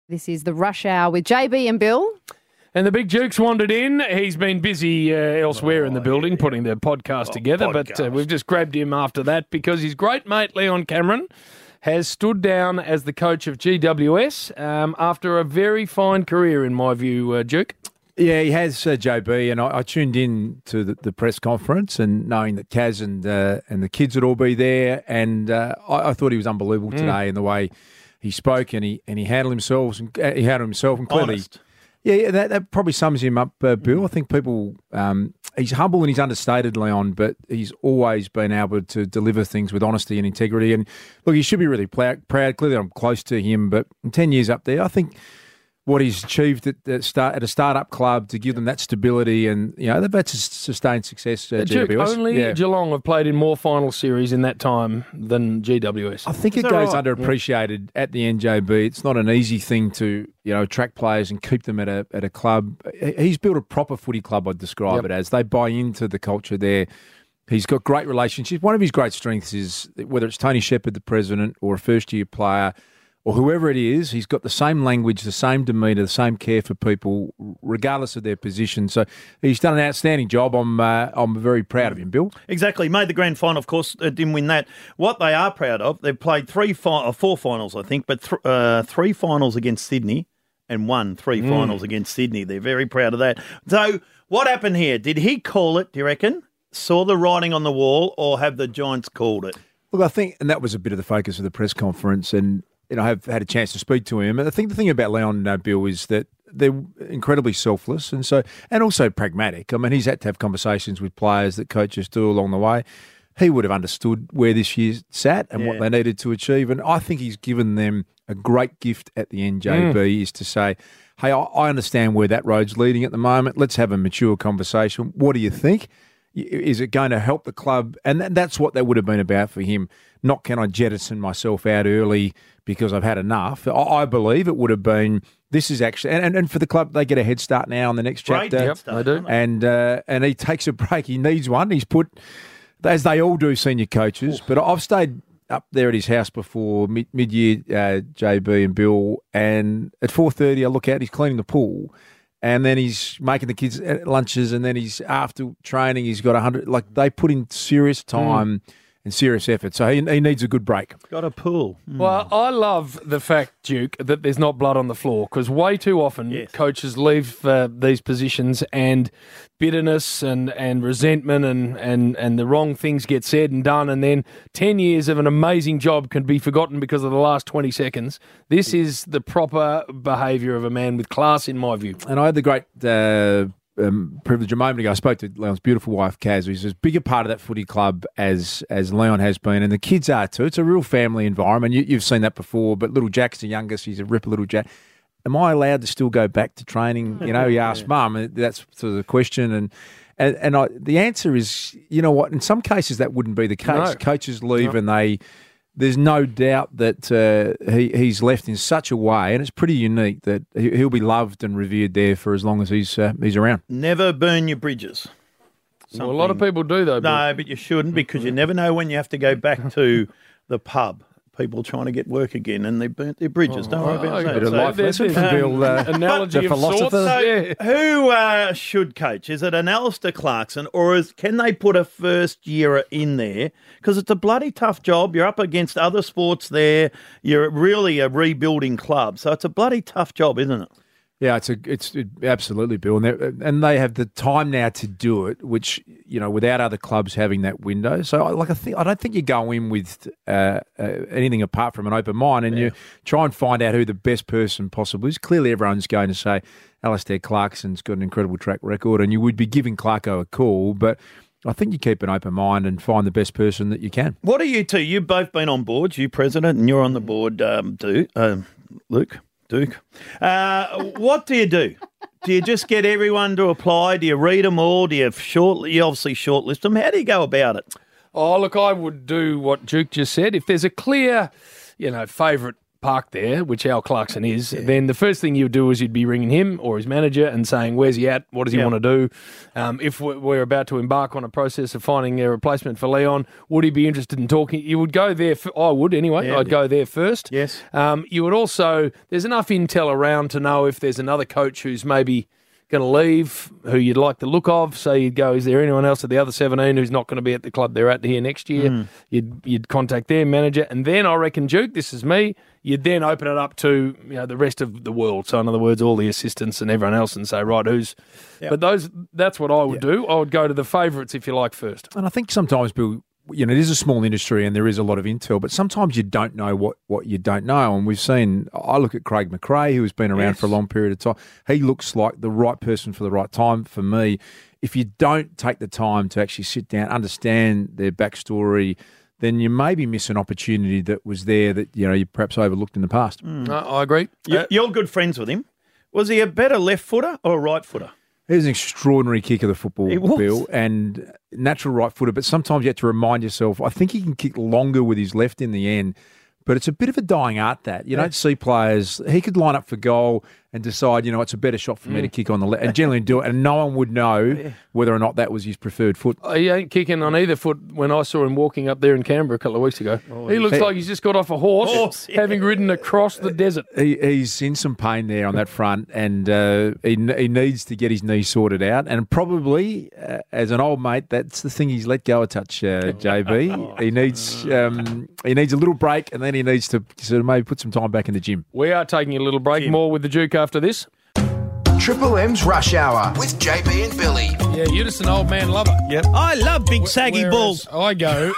This is the Rush Hour with JB and Bill. And the Big Duke's wandered in. He's been busy elsewhere in the building putting the podcast together, but we've just grabbed him after that because his great mate Leon Cameron has stood down as the coach of GWS after a very fine career, in my view, Duke. Yeah, he has, JB, and I tuned in to the press conference and knowing that Kaz and the kids would all be there, and I thought he was unbelievable today in the way he spoke and he handled himself. He handled himself and clearly, Honest. yeah, that probably sums him up, Bill. I think people, he's humble and he's understated, Leon, but he's always been able to deliver things with honesty and integrity. And look, he should be really proud. Clearly, I'm close to him, but in 10 years up there, I think what he's achieved at a startup club to give them that stability, and they've had sustained success. Duke, GWS. only Geelong have played in more final series in that time than GWS. I think it goes underappreciated at the NJB. It's not an easy thing to attract players and keep them at a club. He's built a proper footy club, I'd describe it as. They buy into the culture there. He's got great relationships. One of his great strengths is whether it's Tony Shepherd, the president, or a first-year player, or whoever it is, he's got the same language, the same demeanour, the same care for people, regardless of their position. So he's done an outstanding job. I'm very proud of him, Bill. Exactly. Made the grand final, of course, didn't win that. What they are proud of, they've played four finals, I think, but three finals against Sydney and won three finals against Sydney. They're very proud of that. So what happened here? Did he call it, do you reckon? Saw the writing on the wall, or have the Giants called it? Look, I think, and that was a bit of the focus of the press conference, and I have had a chance to speak to him. And I think the thing about Leon, Bill, is that they're incredibly selfless and also pragmatic. I mean, he's had to have conversations with players that coaches do along the way. He would have understood where this year sat and what they needed to achieve. And I think he's given them a great gift at the NJB is to say, hey, I understand where that road's leading at the moment. Let's have a mature conversation. What do you think? Is it going to help the club? And that's what that would have been about for him. Not can I jettison myself out early because I've had enough. I believe it would have been, this is actually, and for the club, they get a head start now on the next chapter. Great head start, they do. And he takes a break. He needs one. He's put, as they all do, senior coaches. But I've stayed up there at his house before mid-year, JB and Bill, and at 4:30 I look out, he's cleaning the pool. And then he's making the kids lunches, and then he's after training, he's got 100. Like, they put in serious time and serious effort. So he needs a good break. Got a pool. Well, I love the fact, Duke, that there's not blood on the floor, because way too often coaches leave these positions and bitterness and resentment and the wrong things get said and done, and then 10 years of an amazing job can be forgotten because of the last 20 seconds. This is the proper behaviour of a man with class, in my view. And I had the great privilege a moment ago. I spoke to Leon's beautiful wife, Kaz, who's as big a part of that footy club as Leon has been, and the kids are too. It's a real family environment. You've seen that before, but little Jack's the youngest. He's a ripper little Jack. Am I allowed to still go back to training? He asked Mum. That's sort of the question. And the answer is, you know what, in some cases that wouldn't be the case. No. Coaches leave and there's no doubt that he's left in such a way, and it's pretty unique, that he'll be loved and revered there for as long as he's around. Never burn your bridges. Well, a lot of people do, though. No, but you shouldn't, because you never know when you have to go back to the pub. People trying to get work again, and they burnt their bridges. Don't worry about that. Bit of life lesson from Bill, analogy the of sorts. philosopher. So who should coach? Is it an Alistair Clarkson, or can they put a first yearer in there? Because it's a bloody tough job. You're up against other sports there. You're really a rebuilding club. So it's a bloody tough job, isn't it? Yeah, it's absolutely, Bill, and they have the time now to do it, which, without other clubs having that window. So, I don't think you go in with anything apart from an open mind, and you try and find out who the best person possibly is. Clearly, everyone's going to say Alistair Clarkson's got an incredible track record, and you would be giving Clarko a call, but I think you keep an open mind and find the best person that you can. What are you two? You've both been on boards. You president, and you're on the board, Luke. Duke. What do you do? Do you just get everyone to apply? Do you read them all? Do you obviously shortlist them? How do you go about it? Oh, look, I would do what Duke just said. If there's a clear, favourite parked there, which Al Clarkson is, then the first thing you would do is you'd be ringing him or his manager and saying, where's he at? What does he want to do? If we're about to embark on a process of finding a replacement for Leon, would he be interested in talking? You would go there. I would anyway. I'd go there first. Yes. You would also, there's enough intel around to know if there's another coach who's maybe going to leave, who you'd like the look of. So you'd go, is there anyone else at the other 17 who's not going to be at the club they're at here next year? You'd contact their manager. And then I reckon, Duke, this is me, you'd then open it up to the rest of the world. So in other words, all the assistants and everyone else and say, right, who's... Yep. But that's what I would do. I would go to the favourites, if you like, first. And I think sometimes, Bill, it is a small industry and there is a lot of intel, but sometimes you don't know what you don't know. And we've seen, I look at Craig McRae, who has been around for a long period of time. He looks like the right person for the right time for me. If you don't take the time to actually sit down, understand their backstory, then you maybe miss an opportunity that was there that you perhaps overlooked in the past. I agree. You're good friends with him. Was he a better left footer or right footer? He was an extraordinary kick of the football, He was. Bill, and natural right footer. But sometimes you have to remind yourself, I think he can kick longer with his left in the end. But it's a bit of a dying art that. You don't see players, he could line up for goal and decide, it's a better shot for me to kick on the left, and generally do it, and no one would know whether or not that was his preferred foot. He ain't kicking on either foot when I saw him walking up there in Canberra a couple of weeks ago. He looks like he's just got off a horse having ridden across the desert. He's in some pain there on that front, and he needs to get his knee sorted out. And probably, as an old mate, that's the thing he's let go a touch, JB. He needs a little break, and then he needs to sort of maybe put some time back in the gym. We are taking a little break. More with the Duke after this. Triple M's Rush Hour with JB and Billy. Yeah, you're just an old man lover. Yep. I love big saggy balls. I go.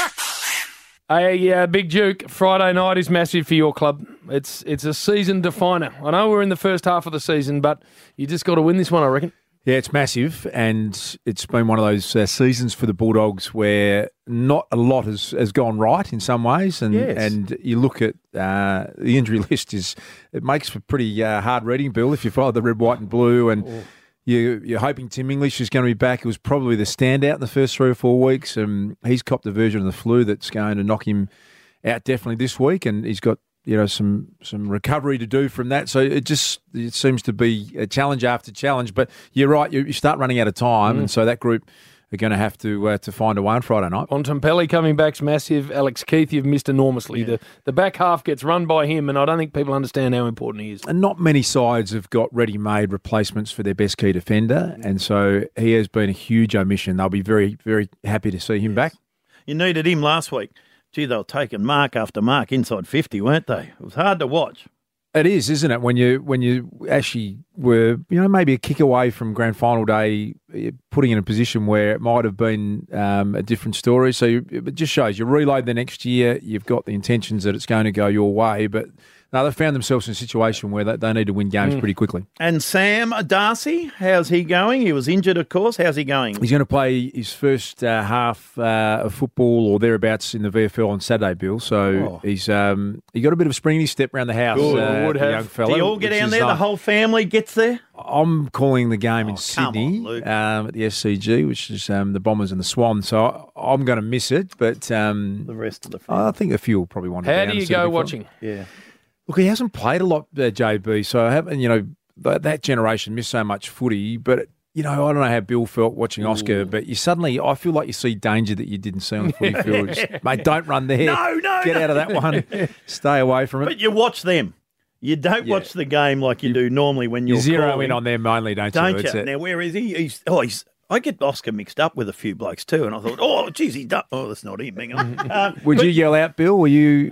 Big Duke, Friday night is massive for your club. It's a season definer. I know we're in the first half of the season, but you just got to win this one, I reckon. Yeah, it's massive, and it's been one of those seasons for the Bulldogs where not a lot has gone right in some ways, and you look at the injury list, it makes for pretty hard reading, Bill, if you follow the red, white and blue, and you're hoping Tim English is going to be back. It was probably the standout in the first 3 or 4 weeks, and he's copped a version of the flu that's going to knock him out definitely this week, and he's got some recovery to do from that. So it seems to be a challenge after challenge. But you're right, you start running out of time, and so that group are going to have to find a way on Friday night. Bontempelli coming back's massive. Alex Keith, you've missed enormously. Yeah. The back half gets run by him, and I don't think people understand how important he is. And not many sides have got ready-made replacements for their best key defender, and so he has been a huge omission. They'll be very, very happy to see him back. You needed him last week. Gee, they were taking mark after mark inside 50, weren't they? It was hard to watch. It is, isn't it? When you actually were, maybe a kick away from grand final day, putting in a position where it might have been a different story. So it just shows you reload the next year. You've got the intentions that it's going to go your way, but no, they found themselves in a situation where they need to win games pretty quickly. And Sam Darcy, how's he going? He was injured, of course. How's he going? He's going to play his first half of football or thereabouts in the VFL on Saturday, Bill. So he's he got a bit of a spring in his step around the house. Would have. Young fella. Do you all get down there? The whole family gets there? I'm calling the game in Sydney at the SCG, which is the Bombers and the Swans. So I'm going to miss it, but the rest of the family. I think a few will probably want to. How do you go watching? Yeah. Look, he hasn't played a lot, JB, so I haven't, that generation missed so much footy, but, I don't know how Bill felt watching Oscar, but I feel like you see danger that you didn't see on the footy field. Mate, don't run there. No. Get out of that one. Stay away from it. But you watch them. You don't watch the game like you do normally when you're zero calling. In on them only, don't you? Now, where is he? I get Oscar mixed up with a few blokes too, and I thought, he's done. Oh, that's not him. Hang on. Would you yell out, Bill? Were you?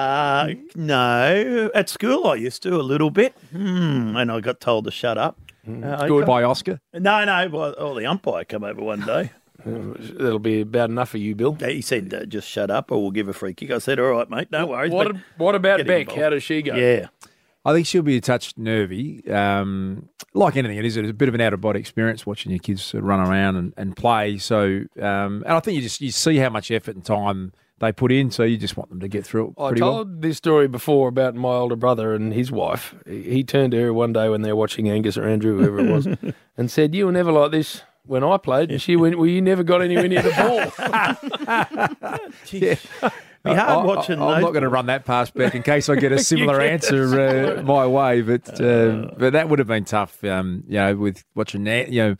No. At school, I used to a little bit, and I got told to shut up. Good by Oscar? No. Well, the umpire come over one day. That'll be about enough for you, Bill. He said, just shut up or we'll give a free kick. I said, all right, mate, no worries. What about Beck? How does she go? Yeah. I think she'll be a touch nervy. Like anything, it's a bit of an out-of-body experience watching your kids run around and play. So, and I think you see how much effort and time they put in, so you just want them to get through it pretty well. I told this story before about my older brother and his wife. He turned to her one day when they were watching Angus or Andrew, whoever it was, and said, "You were never like this when I played." And she went, "Well, you never got anywhere near the ball." Be hard watching. I'm those not going to boys. run that past Beck in case I get a similar answer my way, but that would have been tough. With watching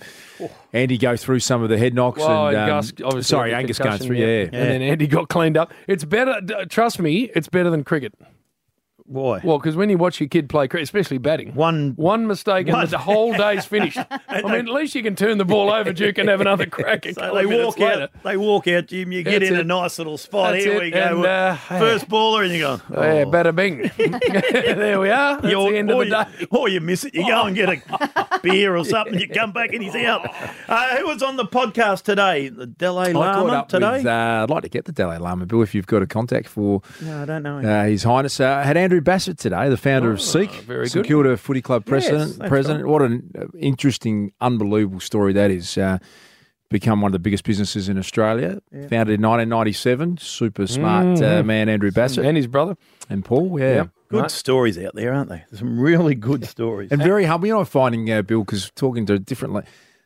Andy go through some of the head knocks Well, and Gus, obviously had the Angus going concussion, through, yeah. And then Andy got cleaned up. It's better. Trust me, it's better than cricket. Why? Well, because when you watch your kid play cricket, especially batting, one mistake and the whole day's finished. I mean, at least you can turn the ball over, Duke, and have another crack. So they walk out. They walk out, Jim. You get That's in a it. nice little spot. That's Here it. we go. And, First baller, and you're going. Yeah, bada bing. There we are. That's the end of the day. Or you miss it. You go and get a beer or something. You come back and he's out. Who was on the podcast today? The Dalai I caught Lama up today? with, I'd like to get the Dalai Lama, Bill, if you've got a contact for No, I don't know. His Highness. Had Andrew Bassett today, the founder of Seek, very St good. Kilda Footy Club president. that's President. What an interesting, unbelievable story that is. Become one of the biggest businesses in Australia. Founded in 1997. Super smart man, Andrew Bassett. And his brother. And Paul, yeah. Yep. Good Right. stories out there, aren't they? There's some really good stories. And very humble. You know, I'm finding, Bill, because talking to different,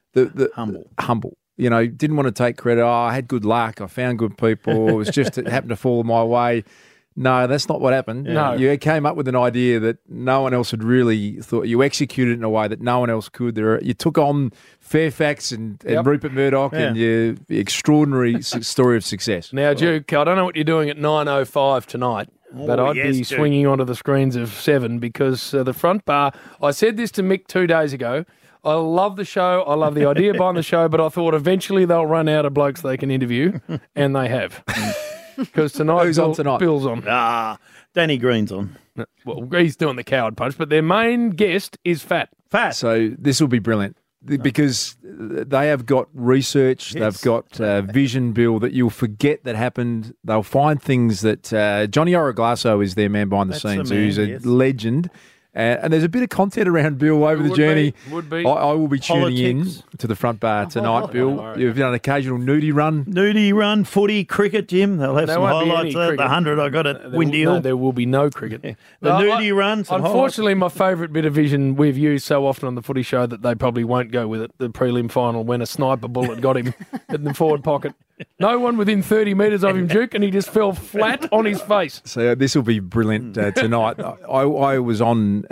humble. You know, didn't want to take credit. I had good luck. I found good people. It was just, it happened to fall my way. No, that's not what happened. No. You came up with an idea that no one else had really thought. You executed it in a way that no one else could. You took on Fairfax and Rupert Murdoch and your extraordinary story of success. Now, Duke, I don't know what you're doing at 9:05 tonight, but I'd yes, be Duke. swinging onto the screens of 7 because the front bar, I said this to Mick 2 days ago, I love the show, I love the idea behind the show, but I thought eventually they'll run out of blokes they can interview, and they have. Because tonight, Who's on tonight? Bill's on. Danny Green's on. Well, he's doing the coward punch, but their main guest is Fat. Fat. So this will be brilliant because they have got research, Yes. they've got vision, Bill, that you'll forget that happened. They'll find things that Johnny Oraglasso is their man behind the That's scenes, the man, who's a yes. legend. And there's a bit of content around Bill over the Would journey. be, would be. I will be tuning Politics. in to the front bar tonight, Bill. You've done an occasional nudie run. Nudie run, footy, cricket, Jim. They'll have There some won't be highlights. any The cricket. 100 I got at There Windy will, Hill. no, there will be no cricket. The No, nudie run, some Unfortunately, my favourite bit of vision we've used so often on the footy show that they probably won't go with it. The prelim final when a sniper bullet got him in the forward pocket. No one within 30 metres of him, Duke, and he just fell flat on his face. So this will be brilliant tonight. I was on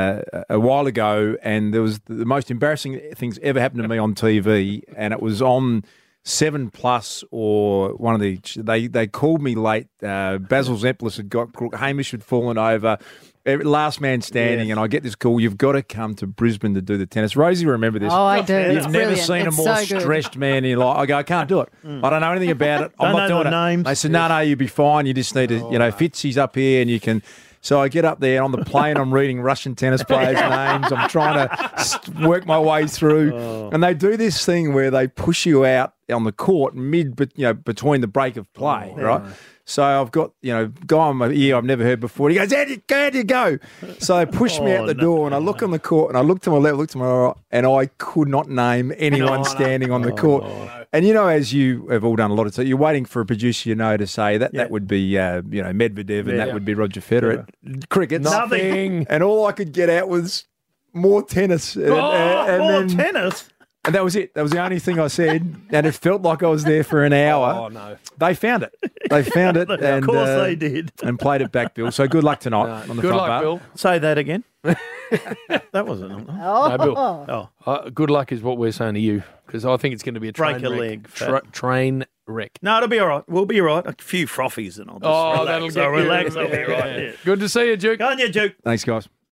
a while ago, and there was the most embarrassing things ever happened to me on TV, and it was on 7 Plus or one of the. They called me late. Basil Zemplis had got crook. Hamish had fallen over. Last man standing, and I get this call. You've got to come to Brisbane to do the tennis. Rosie, remember this? Oh, I do. It's You've never brilliant. seen It's a more so good. stressed man in your life. I go, I can't do it. I don't know anything about it. I'm Don't not know doing the it. names. They said, no, you'll be fine. You just need to, Fitzy's up here and you can. So I get up there and on the plane, I'm reading Russian tennis players' names. I'm trying to work my way through. And they do this thing where they push you out on the court between the break of play, right? So I've got, guy on my ear I've never heard before. He goes, how do you go? So they push me out the door and I look on the court and I look to my left, look to my right, and I could not name anyone standing on the court. And as you have all done a lot of time, you're waiting for a producer to say that would be, Medvedev and that would be Roger Federer. Cricket. Nothing. And all I could get out was more tennis. And more then- tennis. and that was it. That was the only thing I said. And it felt like I was there for an hour. Oh, no. They found it. They found it. Of course they did. And played it back, Bill. So good luck tonight on the Good front luck, bar. Bill. Say that again. That wasn't. No, Bill. Oh, Good luck is what we're saying to you because I think it's going to be a train Break a wreck. leg, Fat. Train wreck. no, it'll be all right. We'll be all right. A few frothies and I'll just That'll relax. get I'll you. relax. I'll be right. Yeah. Good to see you, Duke. Go on, you Duke. Thanks, guys.